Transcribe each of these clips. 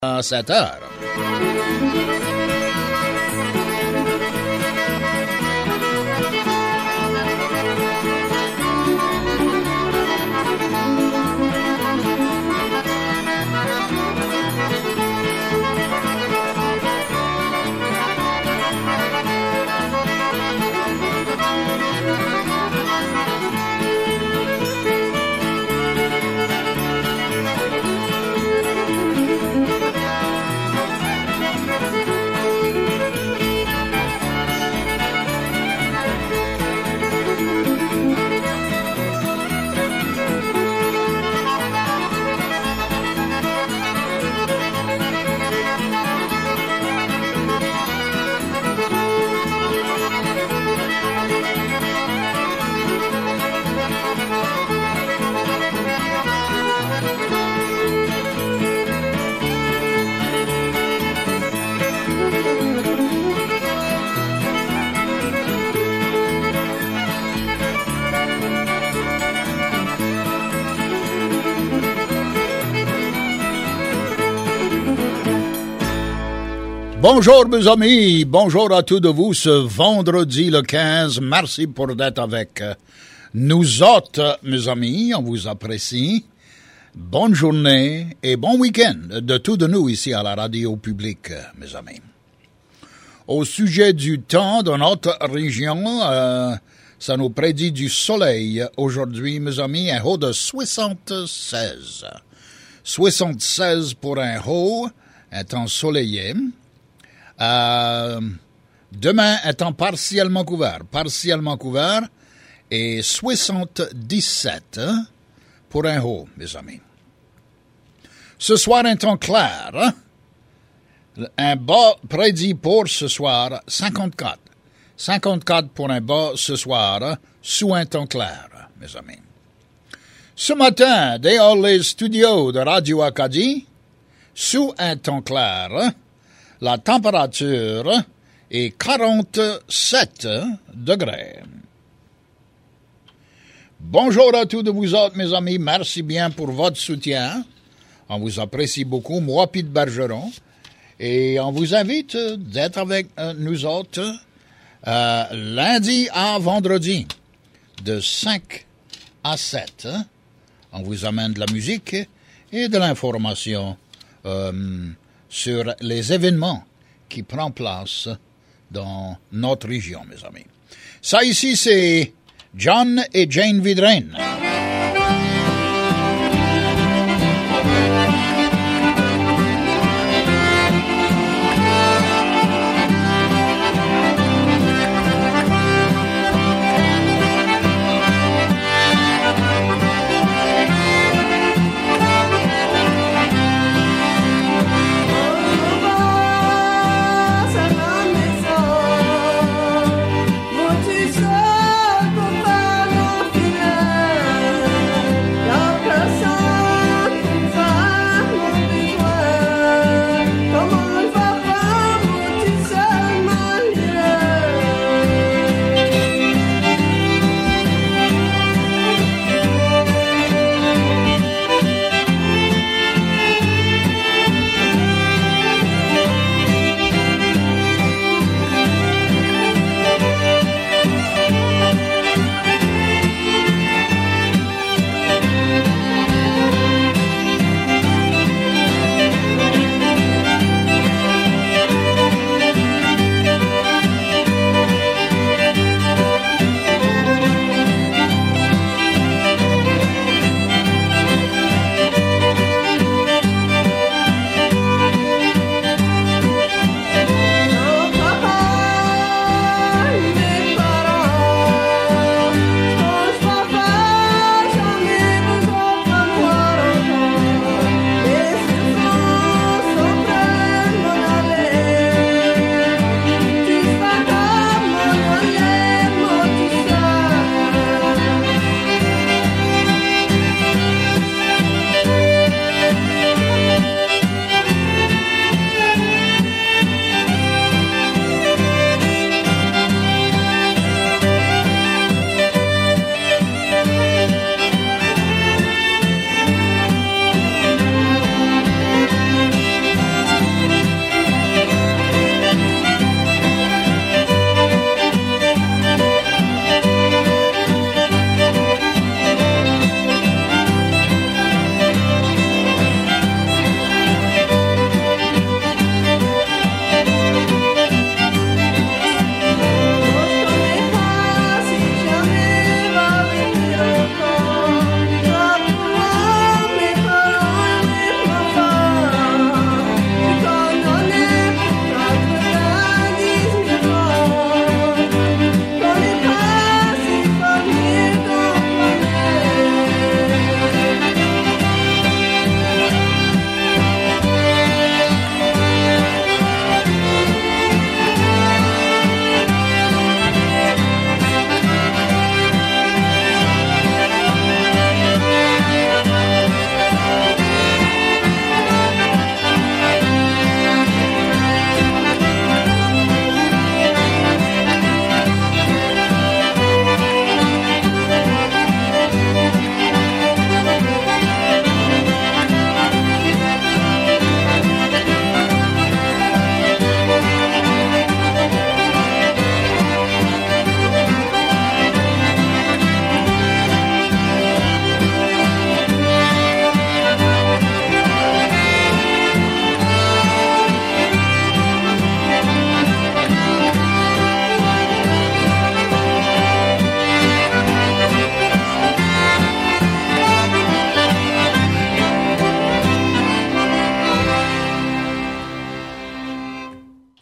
à 7 heures. Bonjour mes amis, bonjour à tous de vous ce vendredi le 15. Merci pour d'être avec nous autres mes amis, on vous apprécie. Bonne journée et bon week-end de tous de nous ici à la radio publique mes amis. Au sujet du temps de notre région, ça nous prédit du soleil aujourd'hui mes amis, un haut de 76. 76 pour un haut, un temps ensoleillé. Demain, un temps partiellement couvert, et 77 pour un haut, mes amis. Ce soir, un temps clair, un bas prédit pour ce soir, 54. 54 pour un bas ce soir, sous un temps clair, mes amis. Ce matin, dehors les studios de Radio Acadie, sous un temps clair, la température est 47 degrés. Bonjour à tous de vous autres, mes amis. Merci bien pour votre soutien. On vous apprécie beaucoup, moi, Pete Bergeron. Et on vous invite d'être avec nous autres lundi à vendredi, de 5 à 7. On vous amène de la musique et de l'information sur les événements qui prennent place dans notre région, mes amis. Ça ici, c'est John et Jane Vidrine. Mon tu sais, papa, non,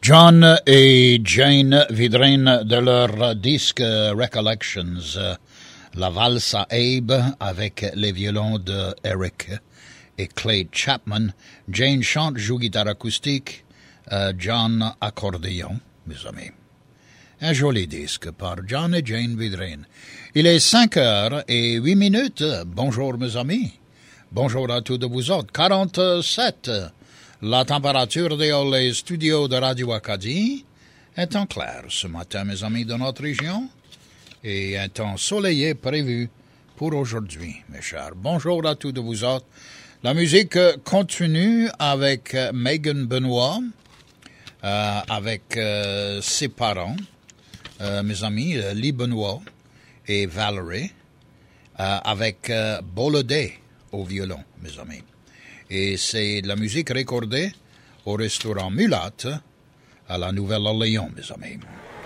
John et Jane Vidrine de leur disque Recollections, la valse à Abe avec les violons de Eric et Clay Chapman. Jane chante, joue guitare acoustique, John accordéon, mes amis. Un joli disque par John et Jane Vidrine. Il est 5h08. Bonjour mes amis. Bonjour à tous de vous autres. 47. La température dans les studios de Radio Acadie est en clair ce matin, mes amis de notre région, et un temps soleillé prévu pour aujourd'hui, mes chers. Bonjour à tous de vous autres. La musique continue avec Megan Benoît, avec ses parents, mes amis, Lee Benoît et Valerie, avec Bolodé au violon, mes amis. Et c'est de la musique recordée au restaurant Mulat à la Nouvelle-Orléans, mes amis.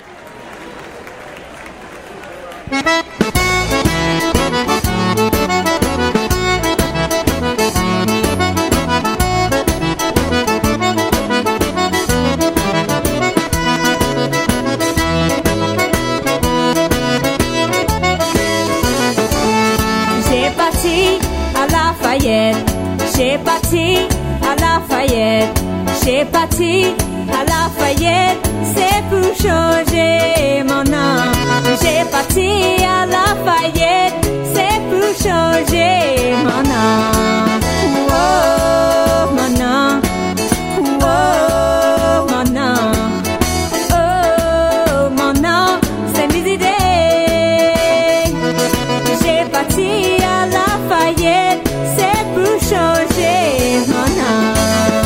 J'ai parti à Lafayette. J'ai parti à Lafayette, j'ai parti à Lafayette, c'est pour changer mon nom. J'ai parti à Lafayette, c'est pour changer mon nom. Oh, mon nom, oh, mon nom, oh, mon nom, c'est mes idées. J'ai parti à Lafayette, c'est pour changer mon nom.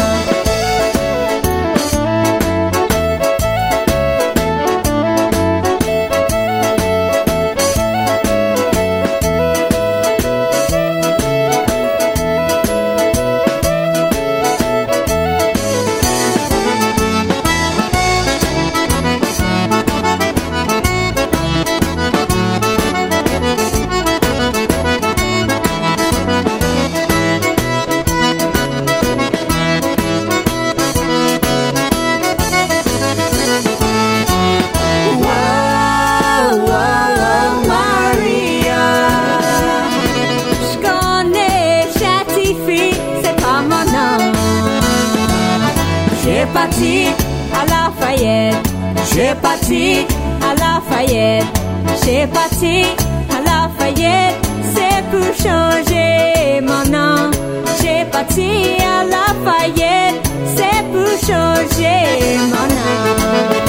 J'ai parti à Lafayette, j'ai parti à Lafayette, c'est pour changer mon nom. J'ai parti à Lafayette, c'est pour changer mon nom.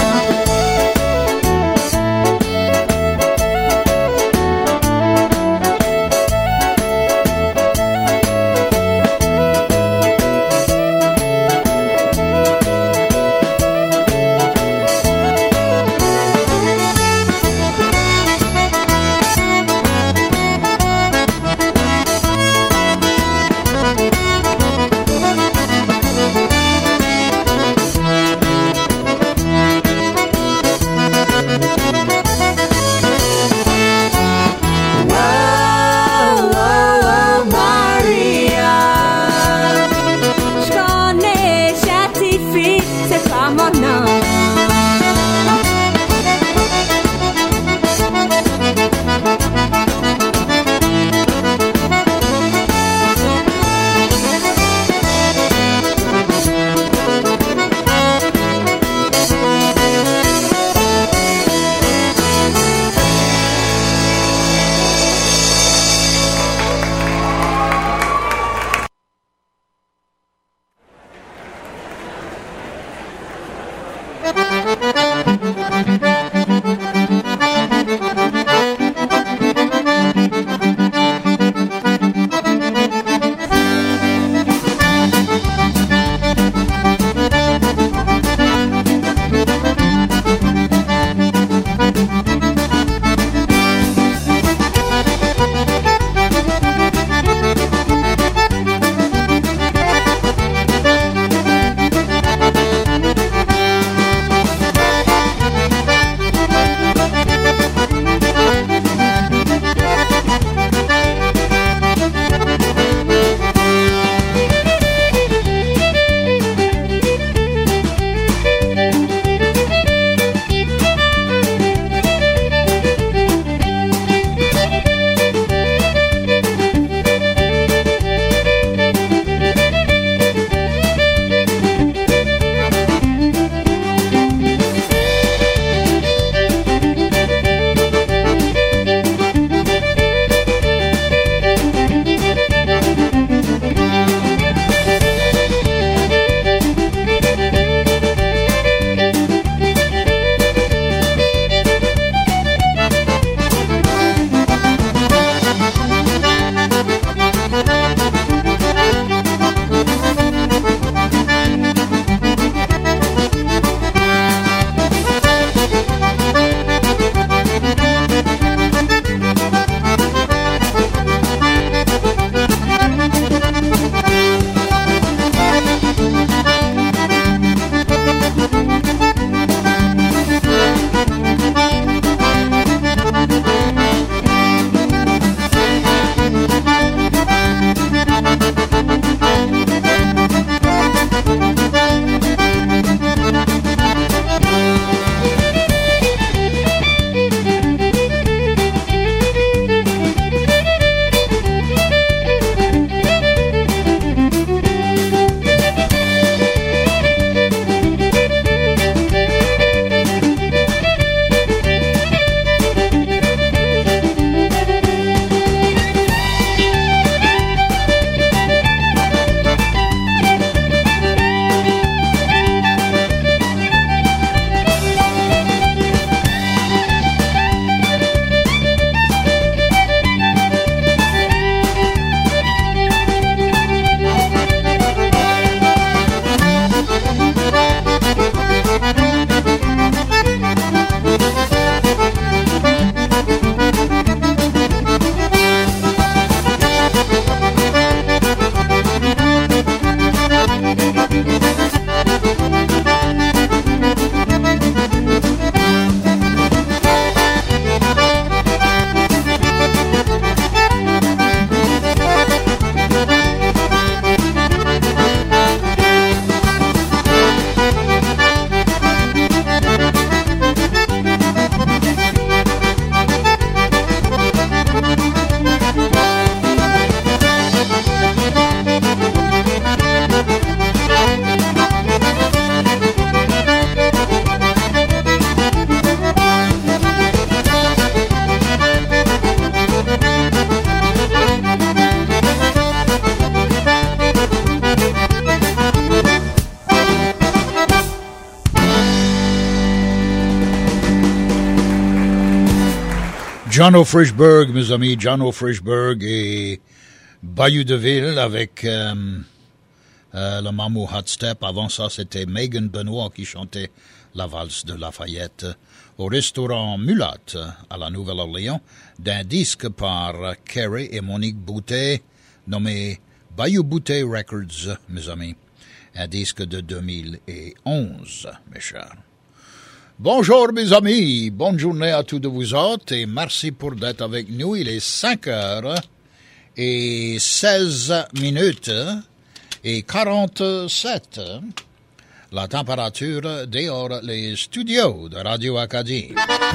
John O'Frishberg, mes amis, John O'Frishberg et Bayou de Ville avec le Mamou Hot Step. Avant ça, c'était Megan Benoît qui chantait la valse de Lafayette au restaurant Mulat à la Nouvelle-Orléans d'un disque par Kerry et Monique Boutet nommé Bayou Boutet Records, mes amis. Un disque de 2011, mes chers. Bonjour mes amis, bonne journée à tous de vous autres et merci pour d'être avec nous. Il est 5h et 16 minutes et 47. La température dehors les studios de Radio Acadie.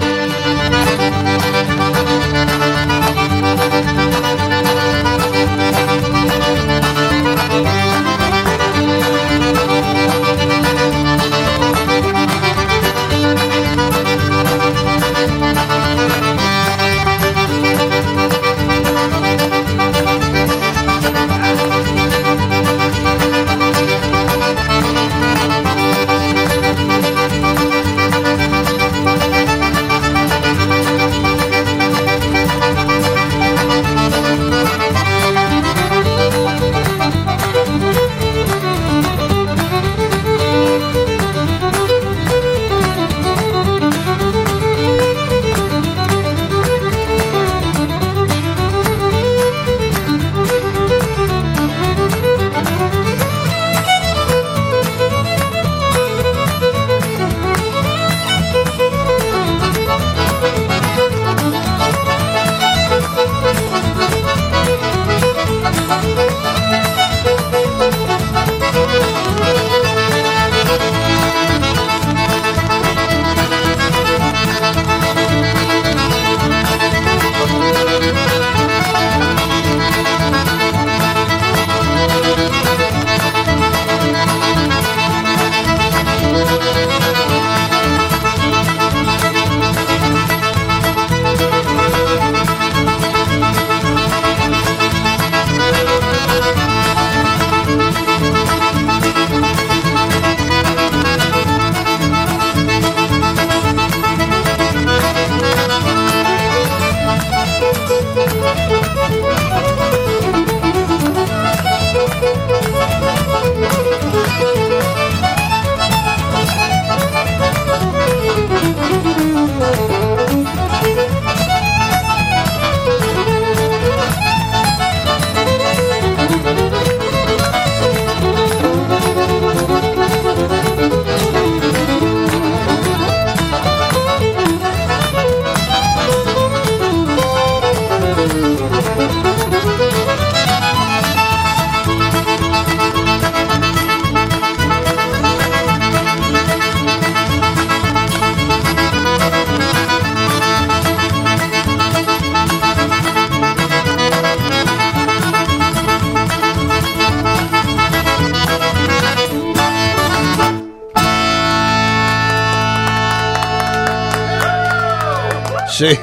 C'est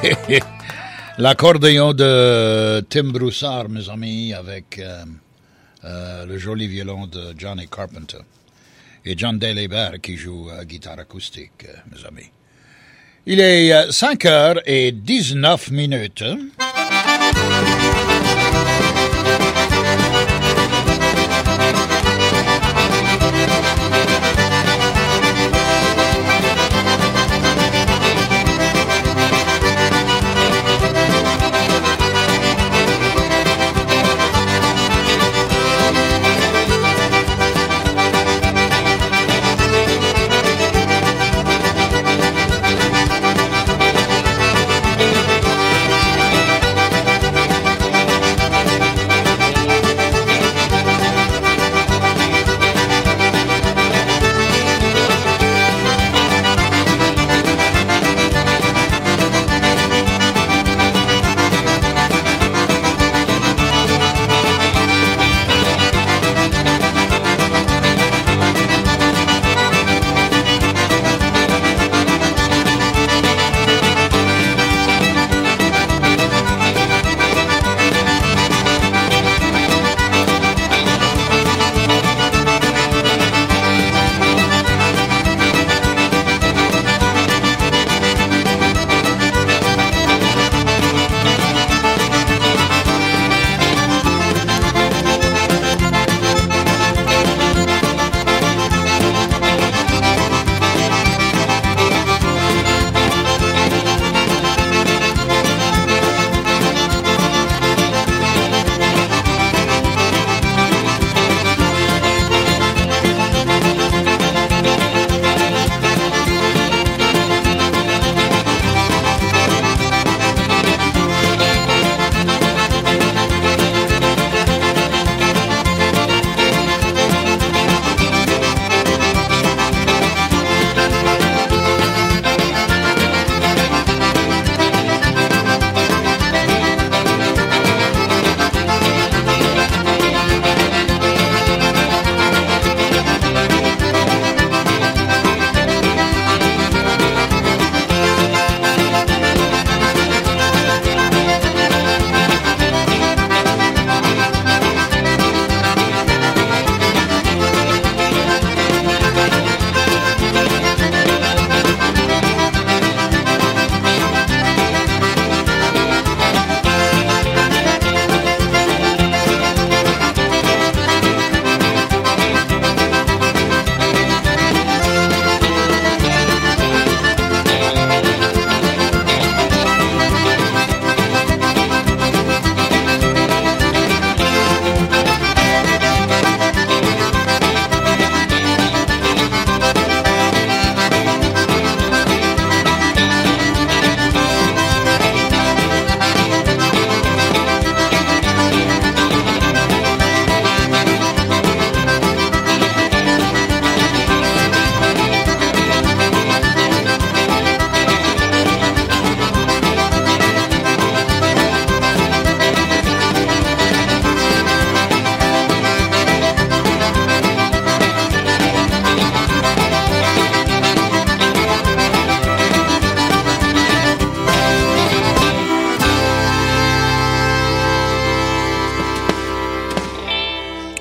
l'accordéon de Tim Broussard, mes amis, avec le joli violon de Johnny Carpenter. Et John Delébert qui joue guitare acoustique, mes amis. Il est 5h19.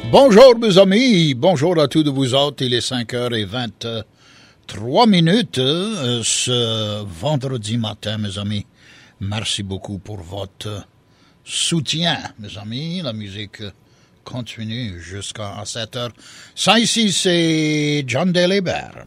Bonjour mes amis, bonjour à tous de vous autres, il est 5h23 ce vendredi matin mes amis. Merci beaucoup pour votre soutien mes amis, la musique continue jusqu'à 7h. Ça ici c'est John Delébert.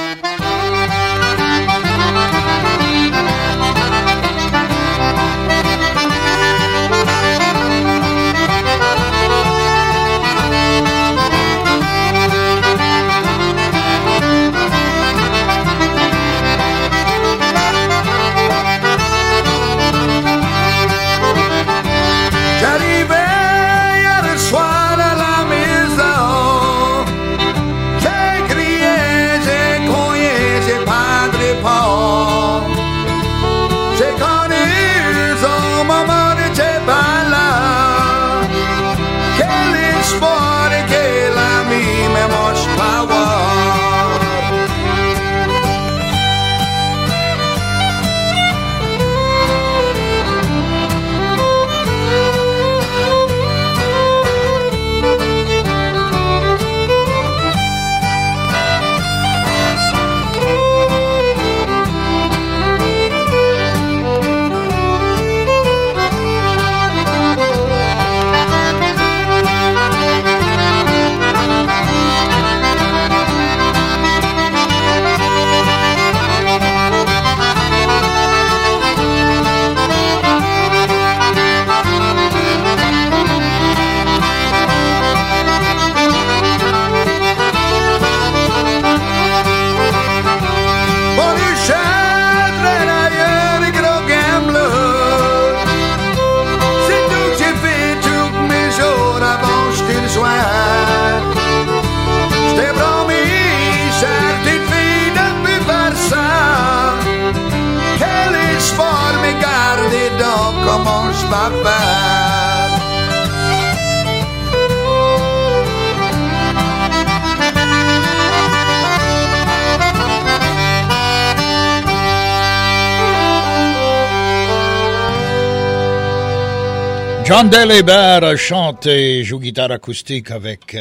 John Delébert chante et joue guitare acoustique avec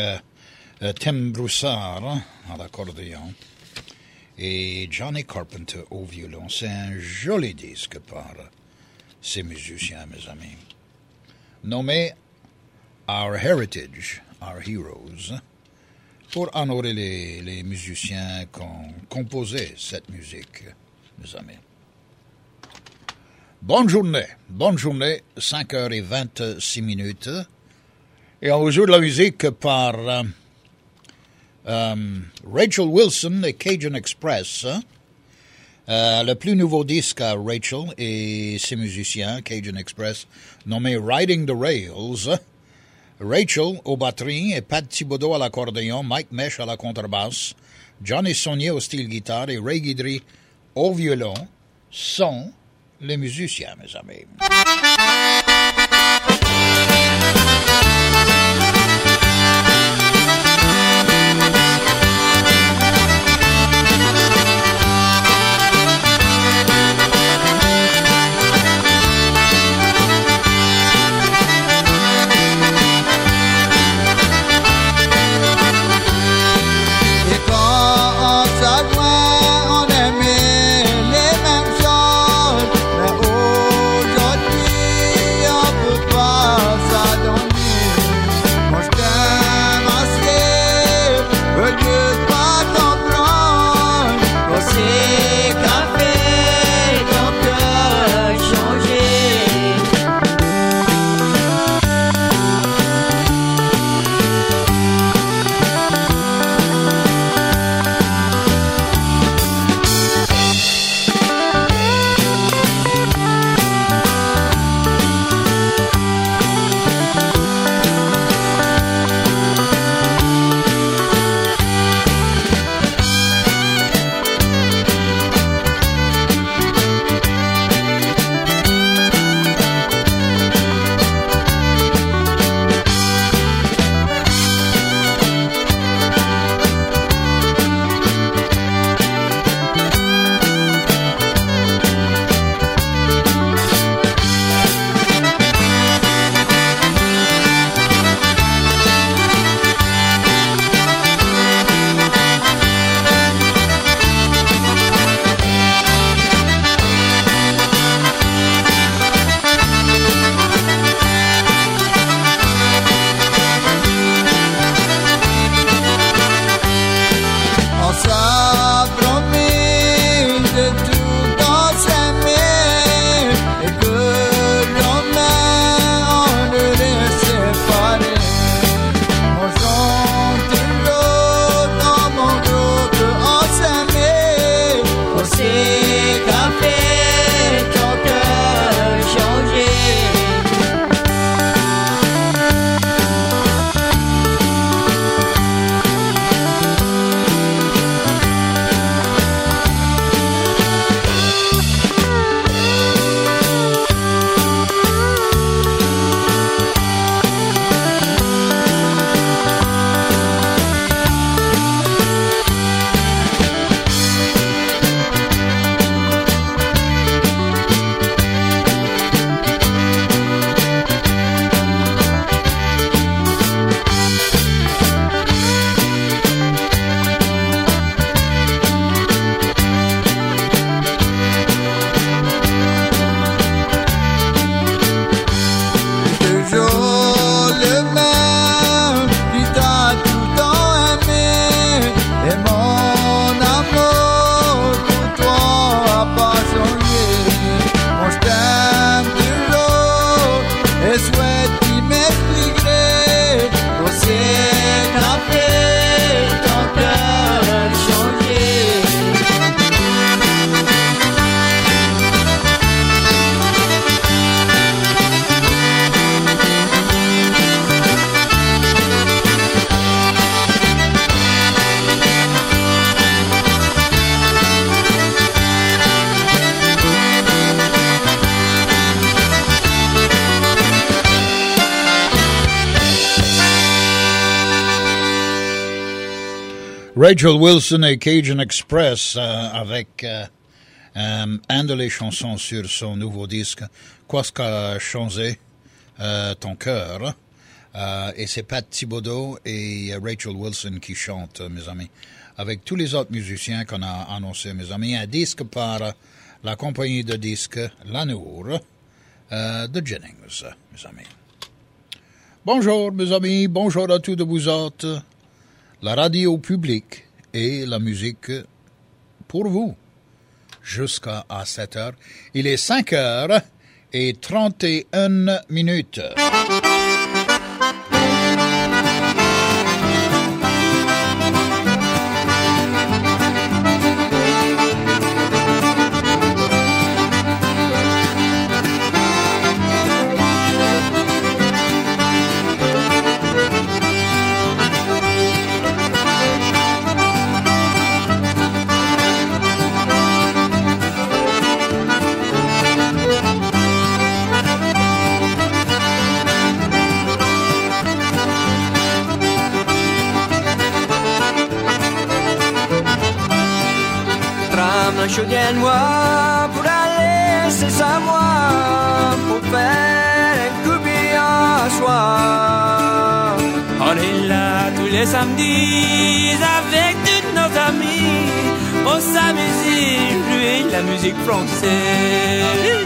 Tim Broussard à l'accordéon et Johnny Carpenter au violon. C'est un joli disque par ces musiciens, mes amis. Nommé Our Heritage, Our Heroes, pour honorer les musiciens qui ont composé cette musique, mes amis. Bonne journée, 5h26. Et on vous joue de la musique par Rachel Wilson et Cajun Express. Le plus nouveau disque à Rachel et ses musiciens, Cajun Express, nommé Riding the Rails. Rachel aux batteries et Pat Thibodeau à l'accordéon, Mike Mesh à la contrebasse, Johnny Saunier au style guitare et Ray Guidry au violon sont les musiciens, mes amis. On aimait les mêmes choses, mais aujourd'hui Rachel Wilson et Cajun Express avec un de les chansons sur son nouveau disque, Qu'est-ce qu'a changé ton cœur. Et c'est Pat Thibodeau et Rachel Wilson qui chantent, mes amis, avec tous les autres musiciens qu'on a annoncés, mes amis. Un disque par la compagnie de disques Lanour de Jennings, mes amis. Bonjour, mes amis, bonjour à tous de vous autres. La radio publique et la musique pour vous. Jusqu'à 7 heures. Il est 5h31. Souviens-moi pour aller, c'est ça moi, pour faire un coup bien soir. On est là tous les samedis avec tous nos amis. On s'amuse, jouer la musique française.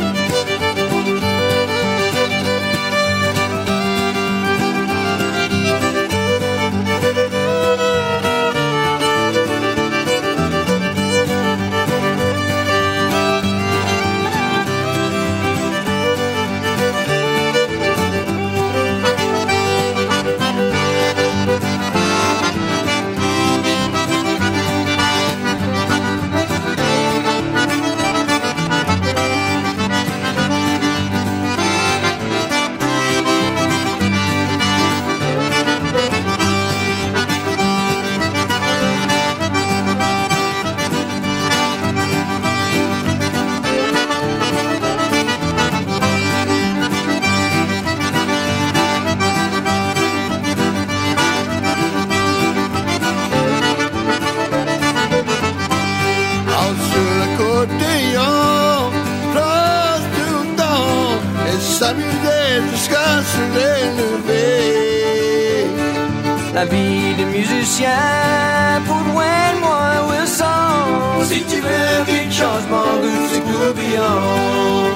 La vie de musicien pour Wayne moi Wilson. Si tu veux quelque chose, mon goût, c'est tourbillon.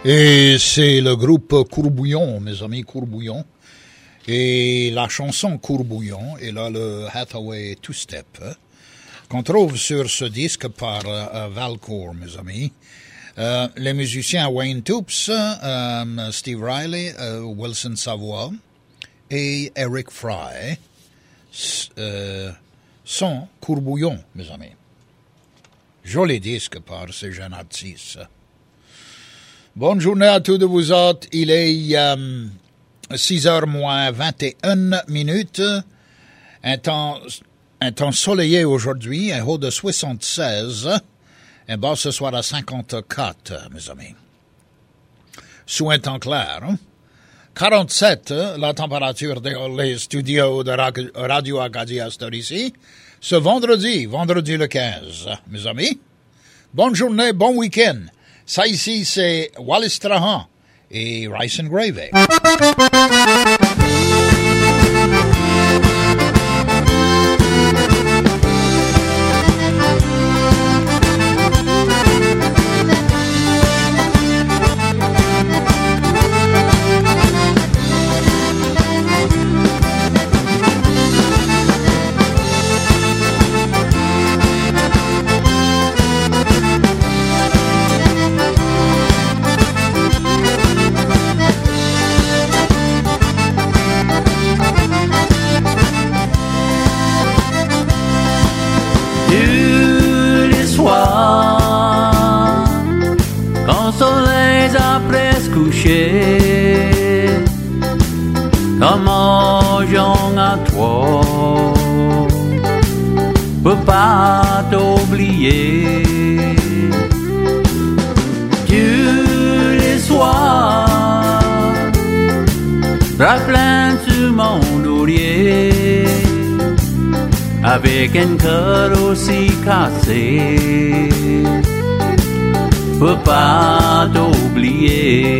Et c'est le groupe Courbouillon, mes amis Courbouillon. Et la chanson Courbouillon, et là le Hathaway Two-Step, qu'on trouve sur ce disque par Valcourt, mes amis. Les musiciens Wayne Toups, Steve Riley, Wilson Savoie et Eric Fry sont Courbouillon, mes amis. Joli disque par ces jeunes artistes. Bonne journée à tous de vous autres. Il est 6h moins 21 minutes. Un temps soleillé aujourd'hui, un haut de 76. Un bas ce soir à 54, mes amis. Sous un temps clair. 47, la température dans les studios de Radio Acadia ici. Ce vendredi le 15, mes amis. Bonne journée, bon week-end. Ça ici, c'est Wallis Strahan et Rice and Gravy. Comment j'en à toi, peux pas t'oublier. Tous les soirs, plein sur mon laurier, avec un cœur aussi cassé, peux pas t'oublier.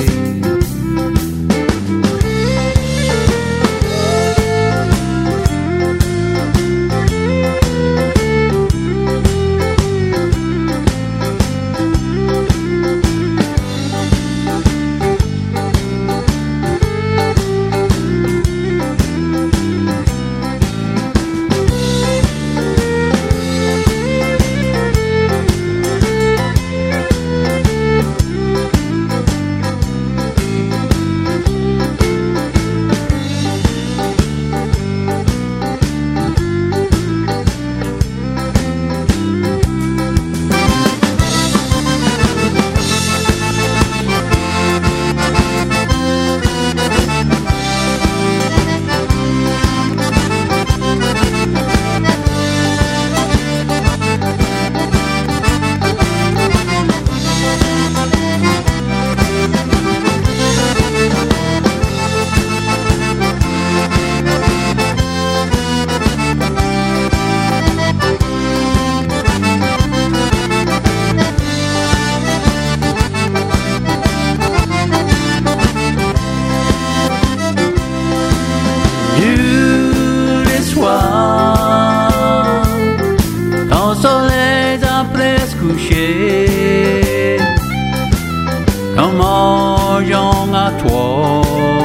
Comment j'en à toi,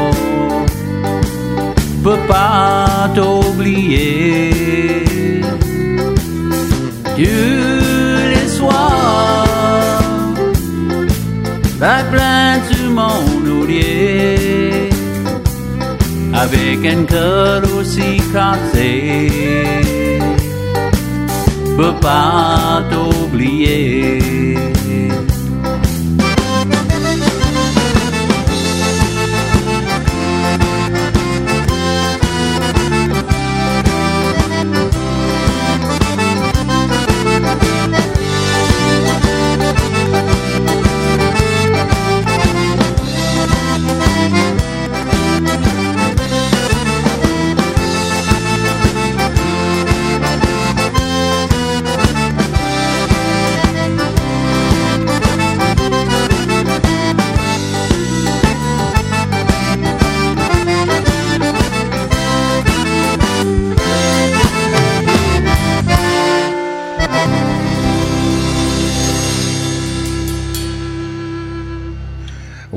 peux pas t'oublier. Tous les soirs, plein sur mon laurier, avec un cœur aussi cassé, peux pas t'oublier.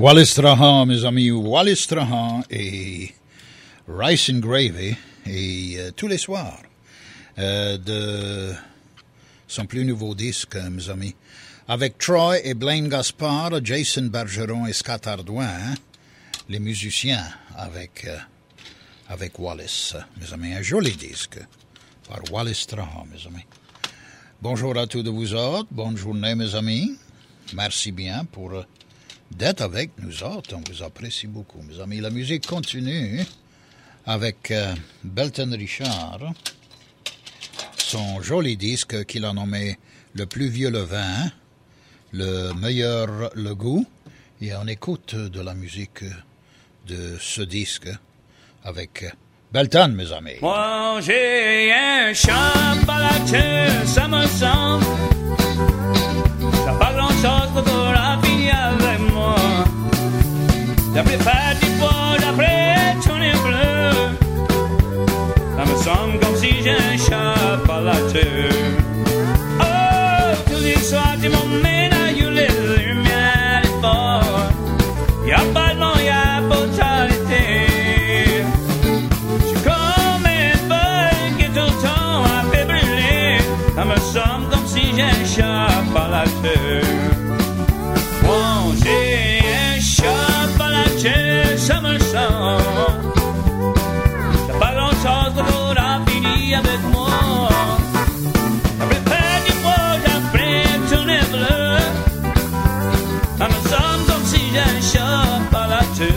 Wallace Strahan, mes amis, Wallace Strahan et Rice and Gravy, et tous les soirs de son plus nouveau disque, mes amis, avec Troy et Blaine Gaspard, Jason Bergeron et Scott Ardouin, les musiciens avec Wallace, mes amis, un joli disque par Wallace Strahan, mes amis. Bonjour à tous de vous autres, bonne journée, mes amis, merci bien pour d'être avec nous autres, on vous apprécie beaucoup, mes amis. La musique continue avec Belton Richard, son joli disque qu'il a nommé Le plus vieux le vin, le meilleur le goût, et on écoute de la musique de ce disque avec Belton, mes amis. Moi j'ai un chapalateur, ça me semble, ça pas grand chose pour la fille avec moi. D'après faire du bois, d'après tourner bleu, ça me semble comme si j'ai un chapalateur. Oh, tous les soirs tu m'emmènes à les lumières et fort. Y'a pas de nom, y'a brutalité. J'suis comme un feu qui tout le temps a fait brûler. Ça me semble comme si j'ai un chapalateur. Moi j'ai un chapalateur, ça me semble. T'as pas grand chose pour la finir avec moi. Après faire du beau, après tourner bleu. Ça me semble comme si j'ai un chapalateur.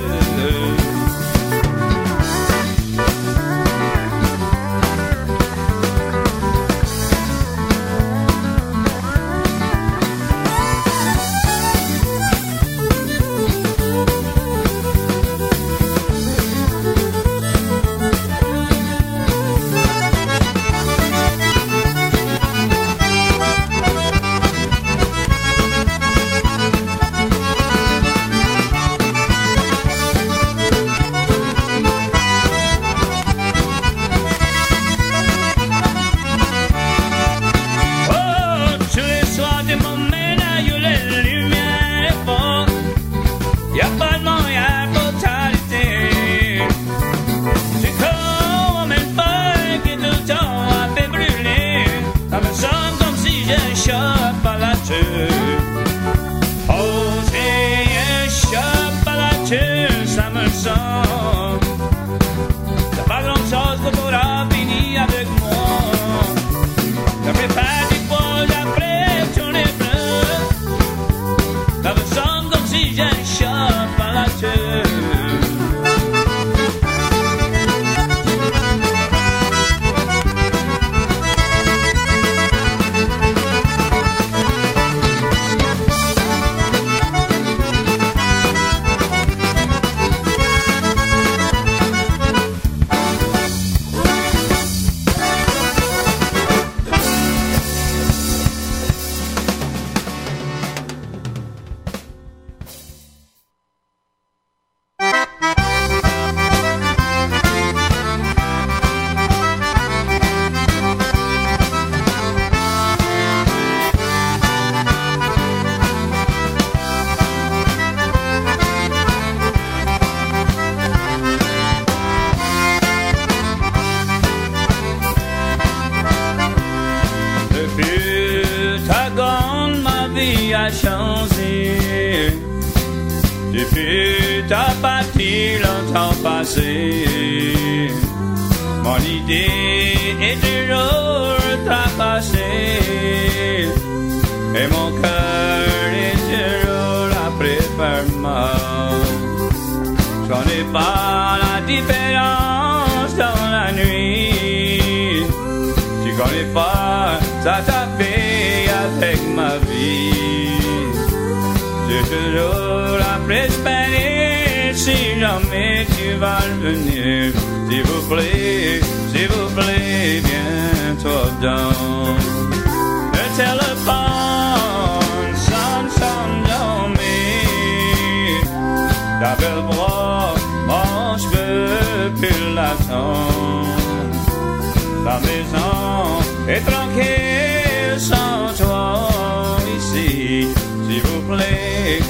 La maison est tranquille sans toi ici. S'il vous plaît,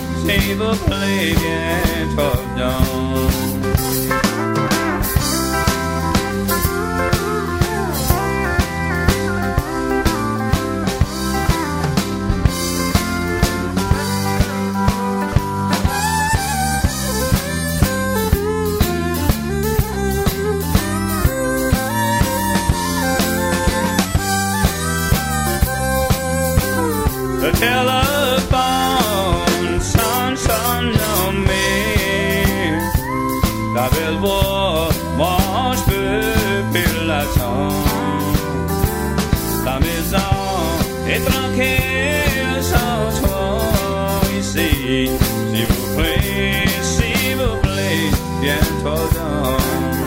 s'il vous plaît, bientôt donc. The telephone sonne la belle voix, moi je peux plus l'attendre. La maison est tranquille sans toi ici. S'il vous plaît, bientôt dans.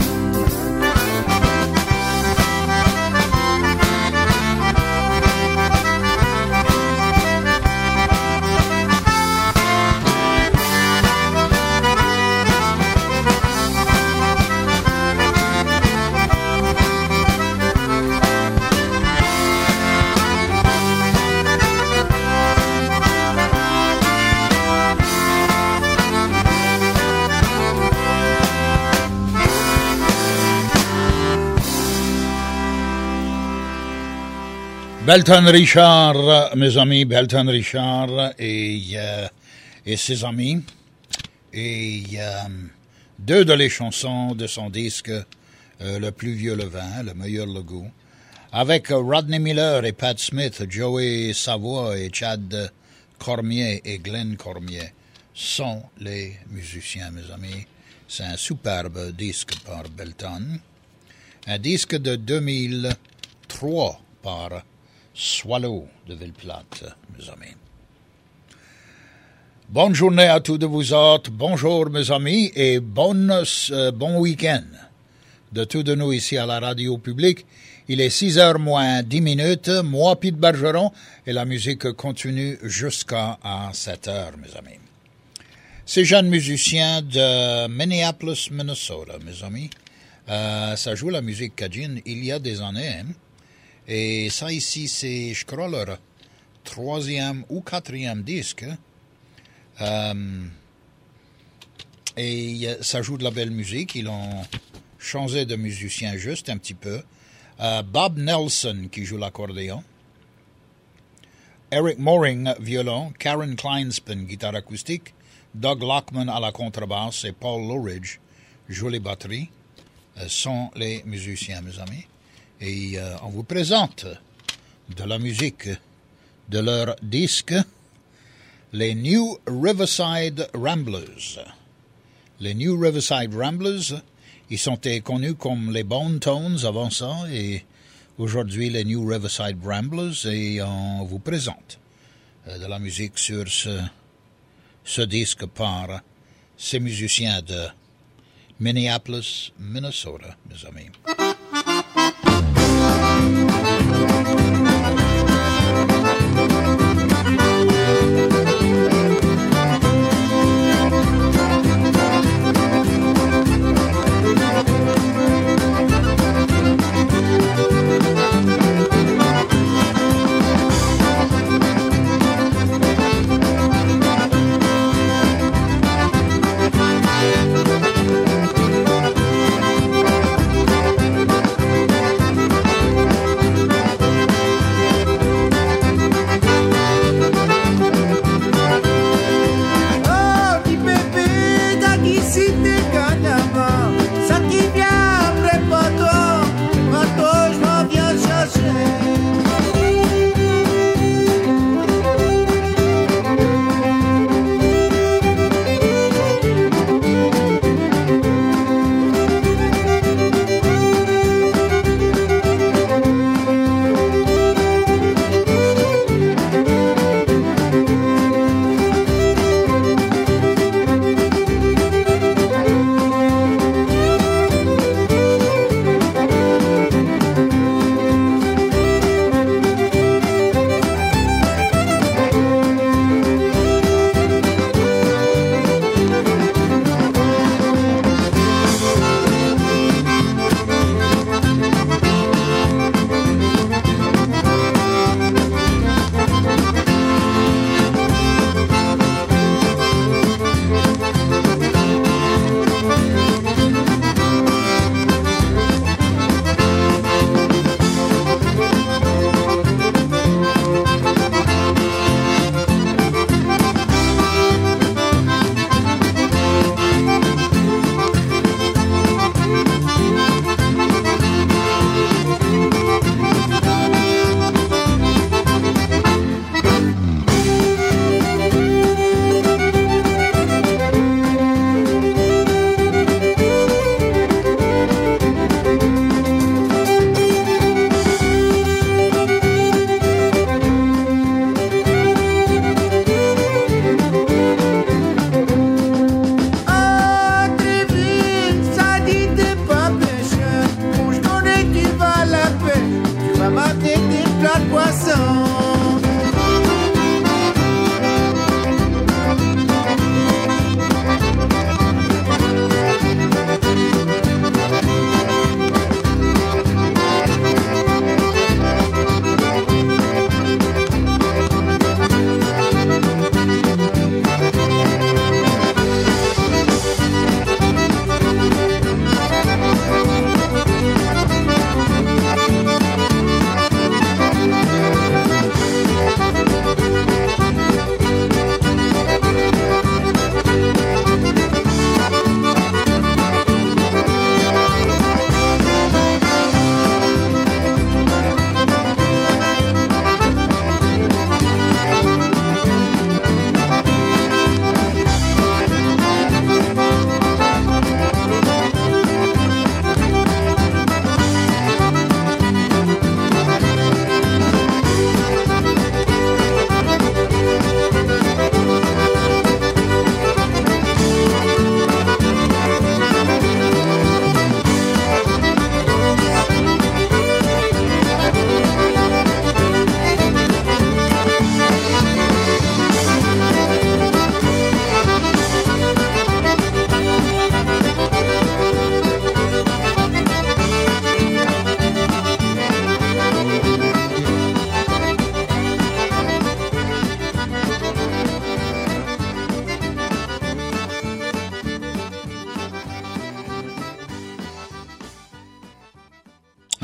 Belton Richard, mes amis, Belton Richard et ses amis. Et deux de les chansons de son disque, Le plus vieux le vin, Le meilleur le goût, avec Rodney Miller et Pat Smith, Joey Savoy et Chad Cormier et Glenn Cormier sont les musiciens, mes amis. C'est un superbe disque par Belton. Un disque de 2003 par Swallow de Ville-Plate, mes amis. Bonne journée à tous de vous autres. Bonjour, mes amis, et bon week-end de tous de nous ici à la radio publique. Il est 6h moins 10 minutes. Moi, Pete Bergeron, et la musique continue jusqu'à 7h, mes amis. Ces jeunes musiciens de Minneapolis, Minnesota, mes amis, ça joue la musique cajun il y a des années, hein? Et ça ici, c'est, je crois, leur 3e ou 4e disque. Et ça joue de la belle musique. Ils ont changé de musicien juste un petit peu. Bob Nelson qui joue l'accordéon. Eric Moring, violon. Karen Kleinspin, guitare acoustique. Doug Lockman à la contrebasse et Paul Lowridge joue les batteries. Sont les musiciens, mes amis. Et on vous présente de la musique de leur disque, les New Riverside Ramblers. Les New Riverside Ramblers, ils sont connus comme les Bone Tones avant ça, et aujourd'hui les New Riverside Ramblers, et on vous présente de la musique sur ce disque par ces musiciens de Minneapolis, Minnesota, mes amis.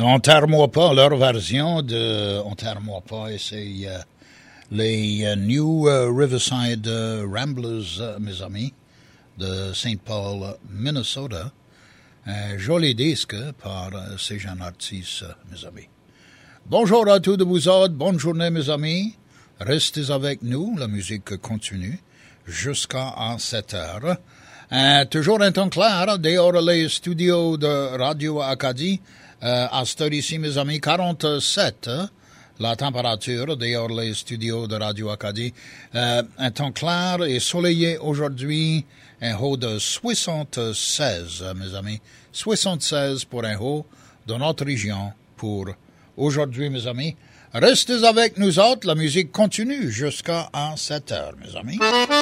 Enterre-moi pas, leur version de Enterre-moi pas, et c'est les New Riverside Ramblers, mes amis, de St. Paul, Minnesota. Un joli disque par ces jeunes artistes, mes amis. Bonjour à tous de vous autres, bonne journée, mes amis. Restez avec nous, la musique continue jusqu'à 7 heures. Toujours un temps clair, dehors les studios de Radio Acadie, à cette heure ici, mes amis, 47, la température dehors les studios de Radio Acadie. Un temps clair et soleillé aujourd'hui, un haut de 76, mes amis. 76 pour un haut de notre région pour aujourd'hui, mes amis. Restez avec nous autres, la musique continue jusqu'à 7 heures, mes amis.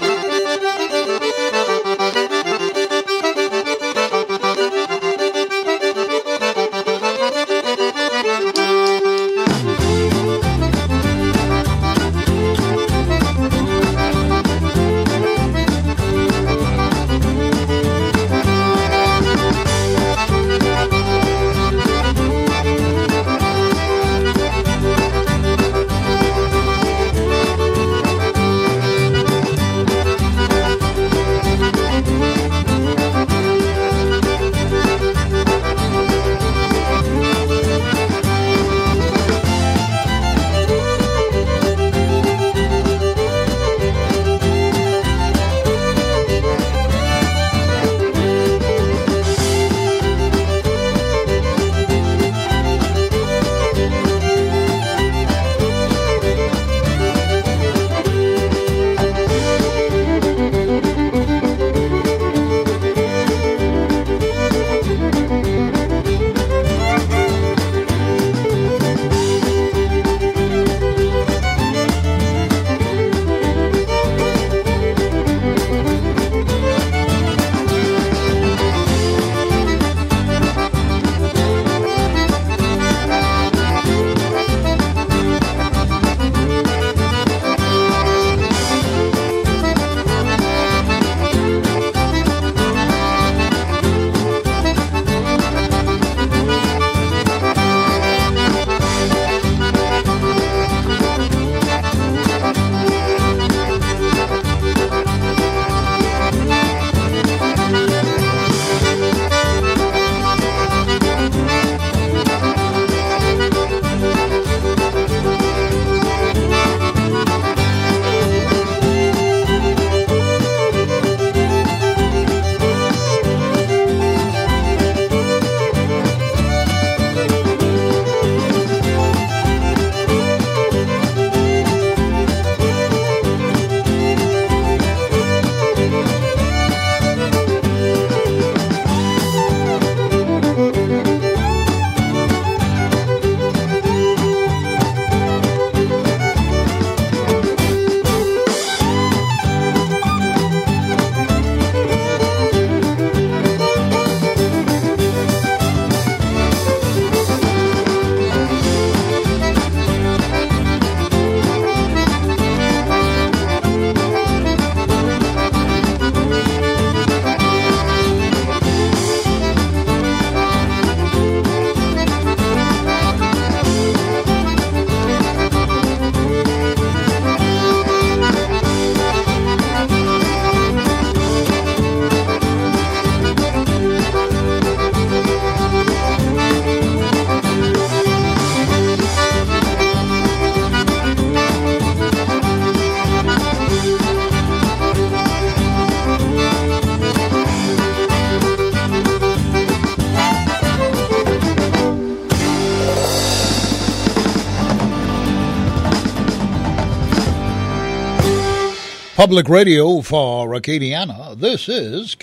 Public radio for Acadiana. This is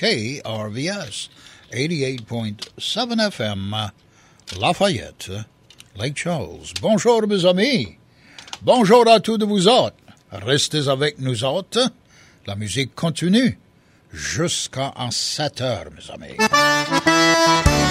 KRVS 88.7 FM, Lafayette, Lake Charles. Bonjour, mes amis. Bonjour à tous de vous autres. Restez avec nous autres. La musique continue jusqu'à 7 heures, mes amis.